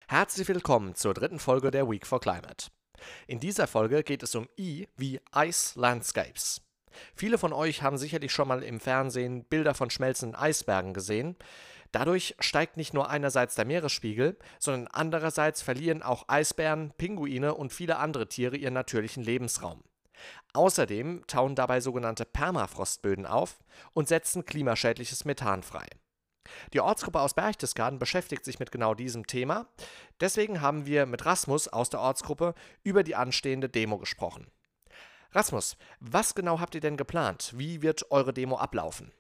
Herzlich willkommen zur dritten Folge der Week for Climate. In dieser Folge geht es um I wie Ice Landscapes. Viele von euch haben sicherlich schon mal im Fernsehen Bilder von schmelzenden Eisbergen gesehen. Dadurch steigt nicht nur einerseits der Meeresspiegel, sondern andererseits verlieren auch Eisbären, Pinguine und viele andere Tiere ihren natürlichen Lebensraum. Außerdem tauen dabei sogenannte Permafrostböden auf und setzen klimaschädliches Methan frei. Die Ortsgruppe aus Berchtesgaden beschäftigt sich mit genau diesem Thema. Deswegen haben wir mit Rasmus aus der Ortsgruppe über die anstehende Demo gesprochen. Rasmus, was genau habt ihr denn geplant? Wie wird eure Demo ablaufen?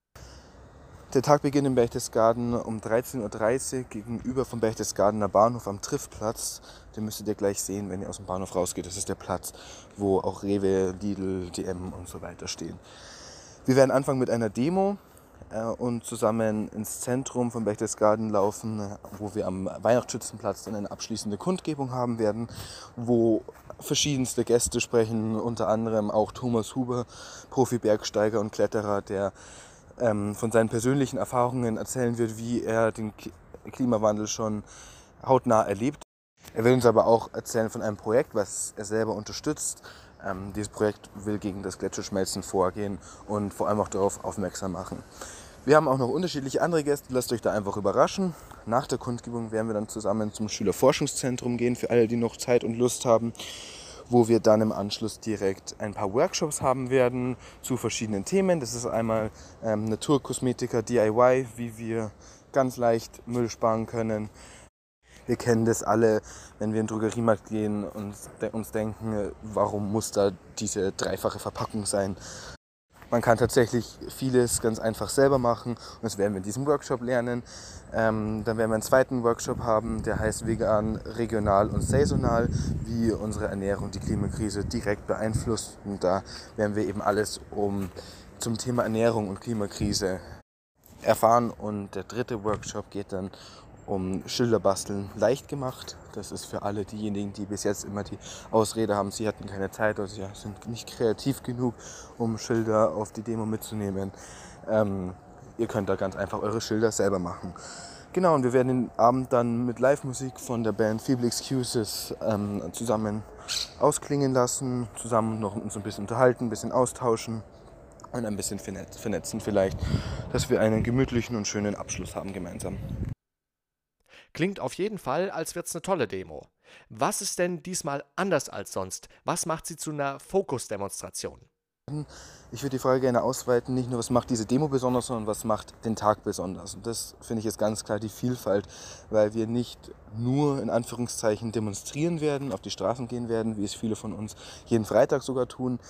Der Tag beginnt in Berchtesgaden um 13:30 Uhr gegenüber vom Berchtesgadener Bahnhof am Triffplatz. Den müsstet ihr gleich sehen, wenn ihr aus dem Bahnhof rausgeht. Das ist der Platz, wo auch Rewe, Lidl, DM und so weiter stehen. Wir werden anfangen mit einer Demo und zusammen ins Zentrum von Berchtesgaden laufen, wo wir am Weihnachtsschützenplatz dann eine abschließende Kundgebung haben werden, wo verschiedenste Gäste sprechen, unter anderem auch Thomas Huber, Profi-Bergsteiger und Kletterer, der von seinen persönlichen Erfahrungen erzählen wird, wie er den Klimawandel schon hautnah erlebt. Er will uns aber auch erzählen von einem Projekt, was er selber unterstützt. Dieses Projekt will gegen das Gletscherschmelzen vorgehen und vor allem auch darauf aufmerksam machen. Wir haben auch noch unterschiedliche andere Gäste, lasst euch da einfach überraschen. Nach der Kundgebung werden wir dann zusammen zum Schülerforschungszentrum gehen, für alle, die noch Zeit und Lust haben, wo wir dann im Anschluss direkt ein paar Workshops haben werden zu verschiedenen Themen. Das ist einmal Naturkosmetika DIY, wie wir ganz leicht Müll sparen können. Wir kennen das alle, wenn wir in den Drogeriemarkt gehen und uns denken, warum muss da diese dreifache Verpackung sein? Man kann tatsächlich vieles ganz einfach selber machen und das werden wir in diesem Workshop lernen. Dann werden wir einen zweiten Workshop haben, der heißt Vegan, regional und saisonal, wie unsere Ernährung die Klimakrise direkt beeinflusst. Und da werden wir eben alles zum Thema Ernährung und Klimakrise erfahren. Und der dritte Workshop geht dann um Schilderbasteln leicht gemacht. Das ist für alle diejenigen, die bis jetzt immer die Ausrede haben, sie hatten keine Zeit oder sie sind nicht kreativ genug, um Schilder auf die Demo mitzunehmen. Ihr könnt da ganz einfach eure Schilder selber machen. Genau, und wir werden den Abend dann mit Live-Musik von der Band Feeble Excuses zusammen ausklingen lassen, zusammen noch uns ein bisschen unterhalten, ein bisschen austauschen und ein bisschen vernetzen vielleicht, dass wir einen gemütlichen und schönen Abschluss haben gemeinsam. Klingt auf jeden Fall, als wird's eine tolle Demo. Was ist denn diesmal anders als sonst? Was macht sie zu einer Fokusdemonstration? Ich würde die Frage gerne ausweiten, nicht nur was macht diese Demo besonders, sondern was macht den Tag besonders. Und das finde ich jetzt ganz klar die Vielfalt, weil wir nicht nur in Anführungszeichen demonstrieren werden, auf die Straßen gehen werden, wie es viele von uns jeden Freitag sogar tun,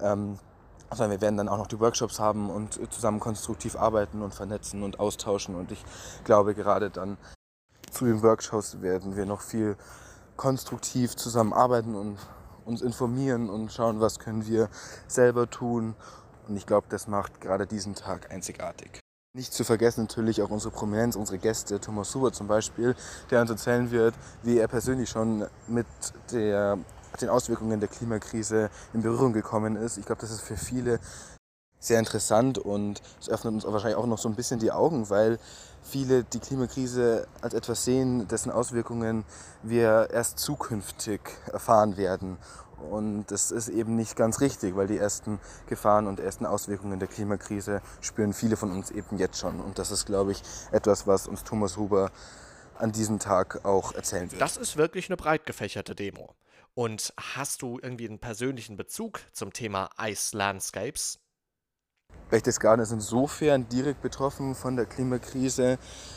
sondern wir werden dann auch noch die Workshops haben und zusammen konstruktiv arbeiten und vernetzen und austauschen. Und ich glaube, gerade dann zu den Workshops werden wir noch viel konstruktiv zusammenarbeiten und uns informieren und schauen, was können wir selber tun. Und ich glaube, das macht gerade diesen Tag einzigartig. Nicht zu vergessen natürlich auch unsere Prominenz, unsere Gäste, Thomas Huber zum Beispiel, der uns erzählen wird, wie er persönlich schon mit den Auswirkungen der Klimakrise in Berührung gekommen ist. Ich glaube, das ist für viele sehr interessant und es öffnet uns wahrscheinlich auch noch so ein bisschen die Augen, weil viele die Klimakrise als etwas sehen, dessen Auswirkungen wir erst zukünftig erfahren werden. Und das ist eben nicht ganz richtig, weil die ersten Gefahren und ersten Auswirkungen der Klimakrise spüren viele von uns eben jetzt schon. Und das ist, glaube ich, etwas, was uns Thomas Huber an diesem Tag auch erzählen wird. Das ist wirklich eine breit gefächerte Demo. Und hast du irgendwie einen persönlichen Bezug zum Thema Ice Landscapes? Berchtesgaden ist insofern direkt betroffen von der Klimakrise,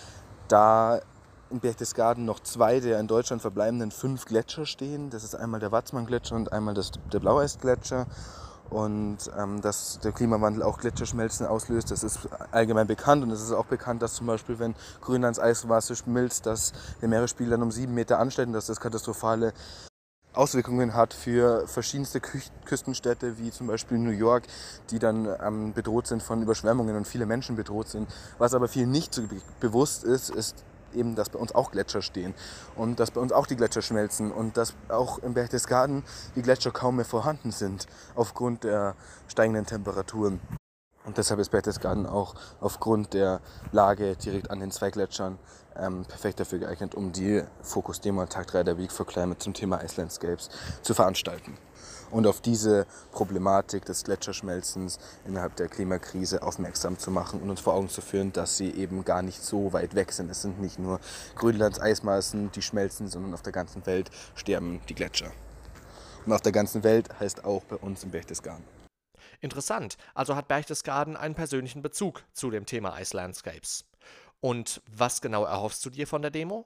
da in Berchtesgaden noch 2 der in Deutschland verbleibenden 5 Gletscher stehen. Das ist einmal der Watzmann-Gletscher und einmal der Blaueisgletscher. Und dass der Klimawandel auch Gletscherschmelzen auslöst, das ist allgemein bekannt. Und es ist auch bekannt, dass zum Beispiel, wenn Grönlands Eismasse schmilzt, dass der Meeresspiegel dann um 7 Meter ansteigt und dass das katastrophale Auswirkungen hat für verschiedenste Küstenstädte, wie zum Beispiel New York, die dann bedroht sind von Überschwemmungen und viele Menschen bedroht sind. Was aber vielen nicht so bewusst ist, ist eben, dass bei uns auch Gletscher stehen und dass bei uns auch die Gletscher schmelzen und dass auch in Berchtesgaden die Gletscher kaum mehr vorhanden sind aufgrund der steigenden Temperaturen. Und deshalb ist Berchtesgaden auch aufgrund der Lage direkt an den zwei Gletschern perfekt dafür geeignet, um die Fokus-Demo an Tag 3 der Week for Climate zum Thema Ice Landscapes zu veranstalten. Und auf diese Problematik des Gletscherschmelzens innerhalb der Klimakrise aufmerksam zu machen und uns vor Augen zu führen, dass sie eben gar nicht so weit weg sind. Es sind nicht nur Grönlands Eismassen, die schmelzen, sondern auf der ganzen Welt sterben die Gletscher. Und auf der ganzen Welt heißt auch bei uns im Berchtesgaden. Interessant, also hat Berchtesgaden einen persönlichen Bezug zu dem Thema Ice Landscapes. Und was genau erhoffst du dir von der Demo?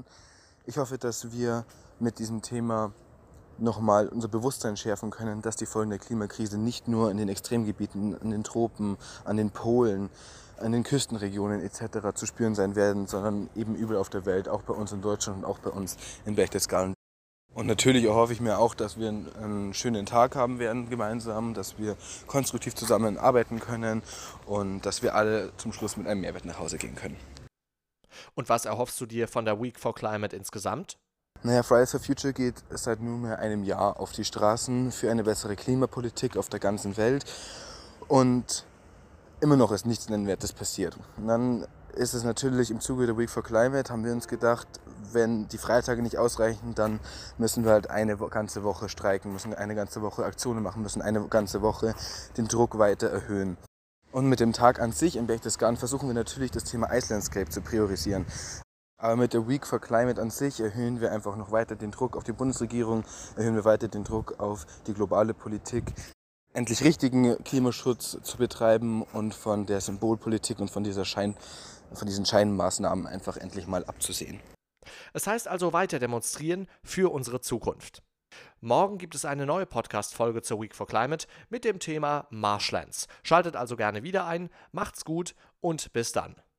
Ich hoffe, dass wir mit diesem Thema nochmal unser Bewusstsein schärfen können, dass die Folgen der Klimakrise nicht nur in den Extremgebieten, an den Tropen, an den Polen, an den Küstenregionen etc. zu spüren sein werden, sondern eben überall auf der Welt, auch bei uns in Deutschland und auch bei uns in Berchtesgaden. Und natürlich erhoffe ich mir auch, dass wir einen schönen Tag haben werden gemeinsam, dass wir konstruktiv zusammenarbeiten können und dass wir alle zum Schluss mit einem Mehrwert nach Hause gehen können. Und was erhoffst du dir von der Week for Climate insgesamt? Naja, Fridays for Future geht seit nunmehr einem Jahr auf die Straßen für eine bessere Klimapolitik auf der ganzen Welt und immer noch ist nichts Nennenswertes passiert. Und dann ist es natürlich im Zuge der Week for Climate, haben wir uns gedacht, wenn die Freitage nicht ausreichen, dann müssen wir halt eine ganze Woche streiken, müssen eine ganze Woche Aktionen machen, müssen eine ganze Woche den Druck weiter erhöhen. Und mit dem Tag an sich in Berchtesgaden versuchen wir natürlich das Thema Ice Landscape zu priorisieren. Aber mit der Week for Climate an sich erhöhen wir einfach noch weiter den Druck auf die Bundesregierung, erhöhen wir weiter den Druck auf die globale Politik, endlich richtigen Klimaschutz zu betreiben und von der Symbolpolitik und von diesen Scheinmaßnahmen einfach endlich mal abzusehen. Es heißt also weiter demonstrieren für unsere Zukunft. Morgen gibt es eine neue Podcast-Folge zur Week for Climate mit dem Thema Marshlands. Schaltet also gerne wieder ein, macht's gut und bis dann.